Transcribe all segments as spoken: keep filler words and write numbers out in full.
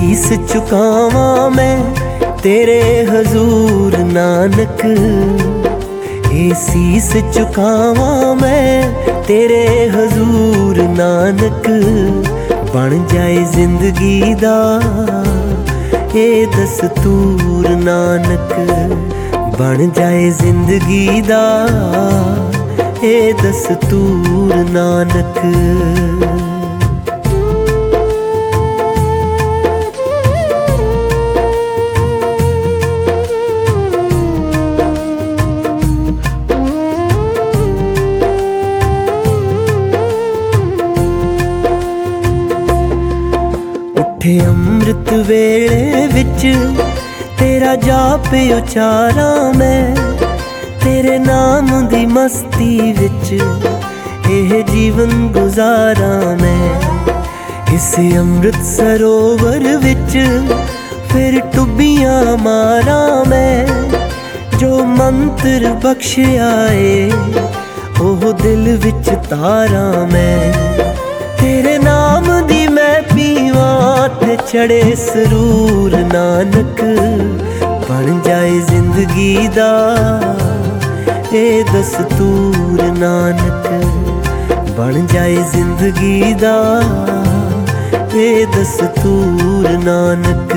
ਸੀਸ ਝੁਕਾਵਾਂ ਮੈਂ ਤੇਰੇ ਹਜ਼ੂਰ ਨਾਨਕ। ਇਹ ਸੀਸ ਝੁਕਾਵਾਂ ਮੈਂ ਤੇਰੇ ਹਜ਼ੂਰ ਨਾਨਕ। ਬਣ ਜਾਏ ਜ਼ਿੰਦਗੀ ਦਾ ਇਹ ਦਸਤੂਰ ਨਾਨਕ। ਬਣ ਜਾਏ ਜ਼ਿੰਦਗੀ ਦਾ ਇਹ ਦਸਤੂਰ ਨਾਨਕ। ਉੱਠੇ ਅੰਮ੍ਰਿਤ ਵੇਲੇ ਵਿੱਚ ਤੇਰਾ ਜਾਪ ਉਚਾਰਾਂ ਮੈਂ। ਤੇਰੇ ਨਾਮ ਦੀ ਮਸਤੀ ਵਿੱਚ ਇਹ ਜੀਵਨ ਗੁਜ਼ਾਰਾਂ ਮੈਂ। ਇਸ ਅੰਮ੍ਰਿਤ ਸਰੋਵਰ ਵਿੱਚ ਫਿਰ ਟੁੱਬੀਆਂ ਮਾਰਾਂ ਮੈਂ। ਜੋ ਮੰਤਰ ਬਖਸ਼ਿਆ ਏ ਉਹ ਦਿਲ ਵਿੱਚ ਤਾਰਾਂ ਮੈਂ। ਤੇਰੇ ਨਾਮ ਦੀ ਮੈਂ ਪੀਵਾਂ ਤੇ ਚੜੇ ਸਰੂਰ ਨਾਨਕ। ਬਣ ਜਾਏ ਜ਼ਿੰਦਗੀ ਦਾ ਇਹ ਦਸਤੂਰ ਨਾਨਕ। ਬਣ ਜਾਏ ਜ਼ਿੰਦਗੀ ਦਾ ਇਹ ਦਸਤੂਰ ਨਾਨਕ।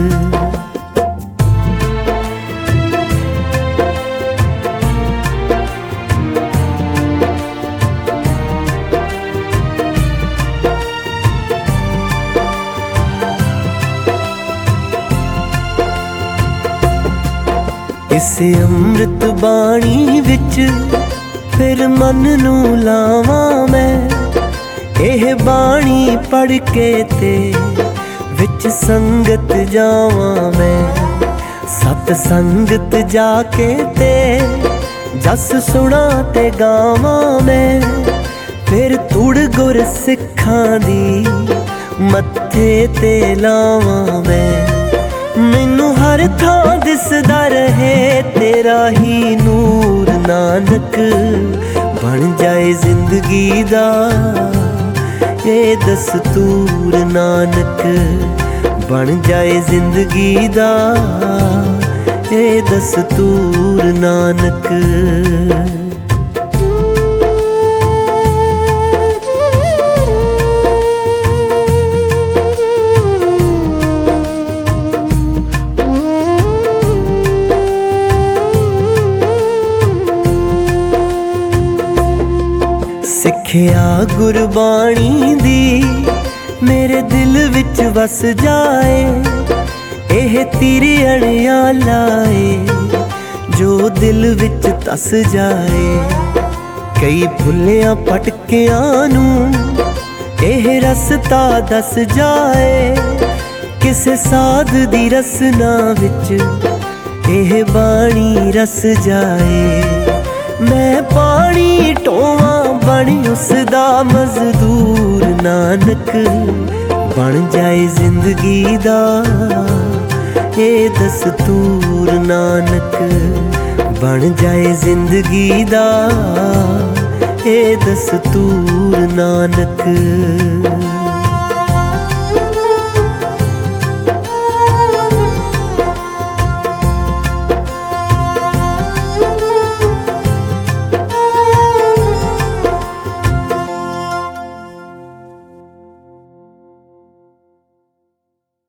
ਇਸ ਅੰਮ੍ਰਿਤ ਬਾਣੀ ਵਿੱਚ ਫਿਰ ਮਨ ਨੂੰ ਲਾਵਾਂ ਮੈਂ। ਇਹ ਬਾਣੀ ਪੜ੍ਹ ਕੇ ਤੇ ਵਿੱਚ ਸੰਗਤ ਜਾਵਾਂ ਮੈਂ। ਸਤ ਸੰਗਤ ਜਾ ਕੇ ਤੇ ਜਸ ਸੁਣਾ ਤੇ ਗਾਵਾਂ ਮੈਂ। ਫਿਰ ਤੁੜ ਗੁਰ ਸਿੱਖਾਂ ਦੀ ਮੱਥੇ ਤੇ ਲਾਵਾਂ ਮੈਂ। ਮੈਨੂੰ ਹਰ ਥਾਂ ਦਿਸਦਾ ਰਹੇ ਤੇਰਾ ਹੀ ਨੂਰ ਨਾਨਕ। ਬਣ ਜਾਏ ਜ਼ਿੰਦਗੀ ਦਾ ਇਹ ਦਸਤੂਰ ਨਾਨਕ। ਬਣ ਜਾਏ ਜ਼ਿੰਦਗੀ ਦਾ ਇਹ ਦਸਤੂਰ ਨਾਨਕ। ਸਿੱਖਿਆ ਗੁਰਬਾਣੀ ਦੀ ਮੇਰੇ ਦਿਲ ਵਿੱਚ ਵਸ ਜਾਏ। ਇਹ ਤੇਰੇ ਅਣਿਆਲਾ ਏ ਜੋ ਦਿਲ ਵਿੱਚ ਧਸ ਜਾਏ। ਕਈ ਭੁੱਲਿਆਂ ਭਟਕਿਆਂ ਨੂੰ ਇਹ ਰਸਤਾ ਦੱਸ ਜਾਏ। ਕਿਸੇ ਸਾਧ ਦੀ ਰਸਨਾ ਵਿੱਚ ਇਹ ਬਾਣੀ ਰਸ ਜਾਏ। ਮੈਂ ਪਾਣੀ ਢੋਵਾਂ ਬਣ ਉਸਦਾ ਮਜ਼ਦੂਰ ਨਾਨਕ। ਬਣ ਜਾਏ ਜ਼ਿੰਦਗੀ ਦਾ ਇਹ ਦਸਤੂਰ ਨਾਨਕ। ਬਣ ਜਾਏ ਜ਼ਿੰਦਗੀ ਦਾ ਇਹ ਦਸਤੂਰ ਨਾਨਕ।